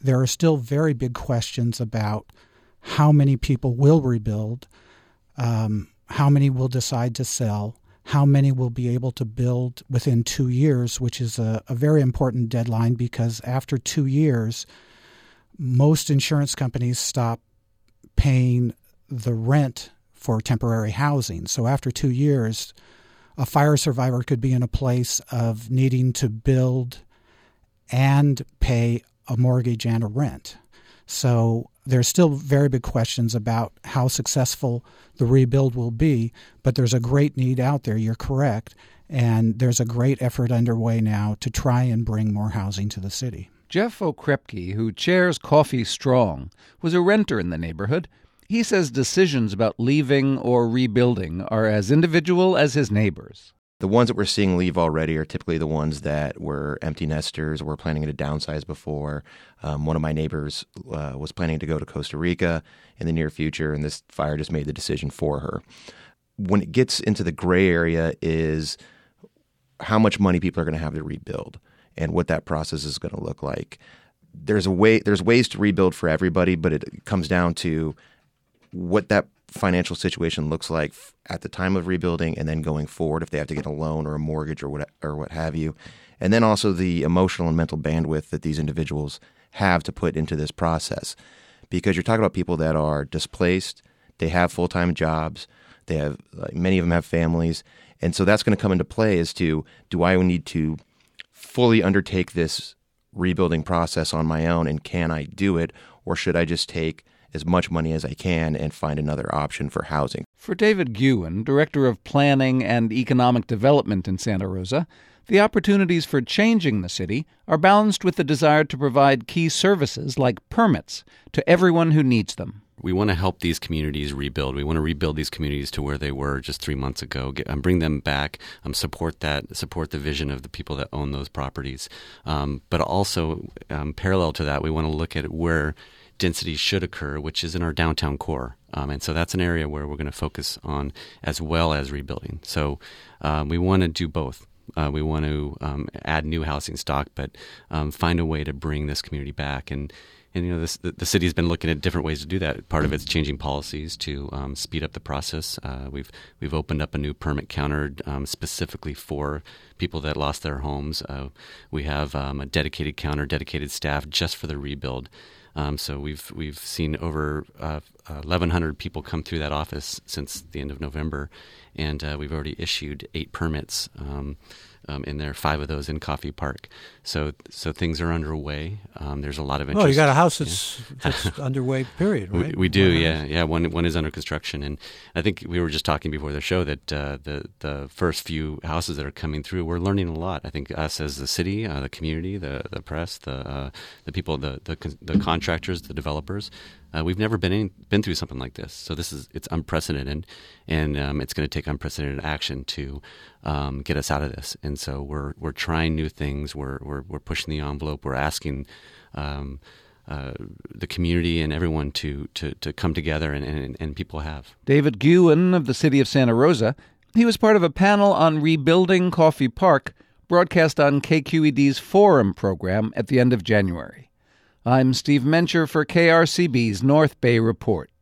there are still very big questions about how many people will rebuild, how many will decide to sell, how many will be able to build within 2 years, which is a very important deadline because after 2 years, most insurance companies stop paying the rent for temporary housing. So after 2 years, a fire survivor could be in a place of needing to build and pay a mortgage and a rent. So there's still very big questions about how successful the rebuild will be, but there's a great need out there, you're correct, and there's a great effort underway now to try and bring more housing to the city. Jeff Okrepke, who chairs Coffee Strong, was a renter in the neighborhood. He says decisions about leaving or rebuilding are as individual as his neighbors. The ones that we're seeing leave already are typically the ones that were empty nesters, were planning to downsize before. One of my neighbors was planning to go to Costa Rica in the near future, and this fire just made the decision for her. When it gets into the gray area is how much money people are going to have to rebuild and what that process is going to look like. There's ways to rebuild for everybody, but it comes down to what that financial situation looks like at the time of rebuilding and then going forward if they have to get a loan or a mortgage or what have you. And then also the emotional and mental bandwidth that these individuals have to put into this process. Because you're talking about people that are displaced, they have full-time jobs, they have many of them have families. And so that's going to come into play as to, do I need to fully undertake this rebuilding process on my own, and can I do it, or should I just take as much money as I can and find another option for housing? For David Guin, Director of Planning and Economic Development in Santa Rosa, the opportunities for changing the city are balanced with the desire to provide key services like permits to everyone who needs them. We want to help these communities rebuild. We want to rebuild these communities to where they were just 3 months ago, bring them back, support the vision of the people that own those properties. But also, parallel to that, we want to look at where density should occur, which is in our downtown core. And so that's an area where we're going to focus on as well as rebuilding. So we want to do both. We want to add new housing stock, but find a way to bring this community back. And the city has been looking at different ways to do that. Part of it's changing policies to speed up the process. We've opened up a new permit counter specifically for people that lost their homes. We have a dedicated counter, dedicated staff just for the rebuild. So we've seen over 1,100 people come through that office since the end of November, and we've already issued 8 permits in there, 5 of those in Coffee Park. So things are underway. There's a lot of interest. Well, you got a house that's underway, period, right? We do, yeah. One is under construction, and I think we were just talking before the show that the first few houses that are coming through, we're learning a lot. I think us as the city, the community, the press, the people, the contractors, the developers. We've never been through something like this, so it's unprecedented, and it's going to take unprecedented action to get us out of this. And so we're trying new things. We're pushing the envelope. We're asking the community and everyone to come together, and people have. David Guin of the city of Santa Rosa. He was part of a panel on rebuilding Coffee Park, broadcast on KQED's Forum program at the end of January. I'm Steve Mencher for KRCB's North Bay Report.